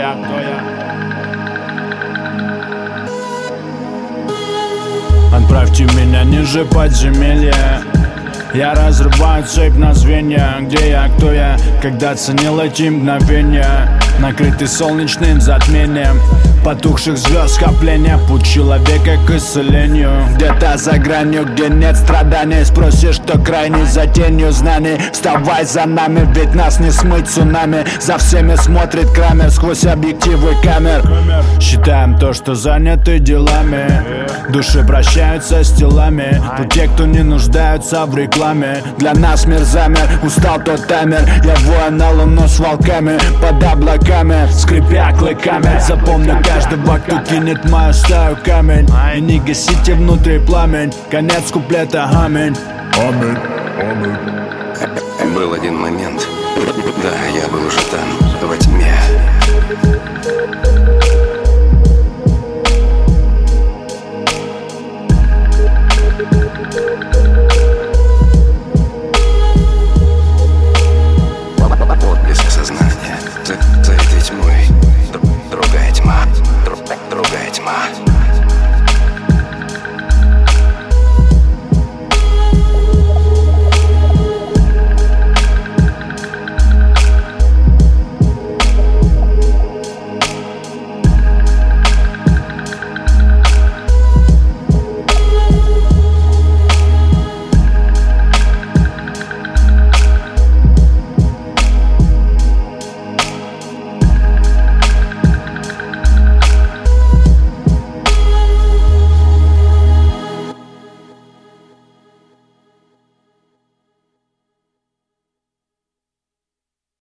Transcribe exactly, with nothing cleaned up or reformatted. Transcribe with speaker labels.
Speaker 1: я, кто я. Отправьте меня ниже подземелья. Я разрываю цепь на звенья. Где я, кто я, когда ценил эти мгновения, накрытый солнечным затмением потухших звезд скопления. Путь человека к исцелению где-то за гранью, где нет страданий. Спросишь, что крайний за тенью знаний. Вставай за нами, ведь нас не смыть цунами. За всеми смотрит Крамер сквозь объективы камер. Считаем то, что заняты делами. Души прощаются с телами. Тут те, кто не нуждаются в рекламе. Для нас мир замер, устал тот таймер. Я воин на луну с волками под облаками, скрипя клыками. Запомню каждого, кто кинет мою стаю камень. И не гасите внутри пламень. Конец куплета, аминь. Аминь, аминь.
Speaker 2: Был один момент, да, я был уже там, во тьме.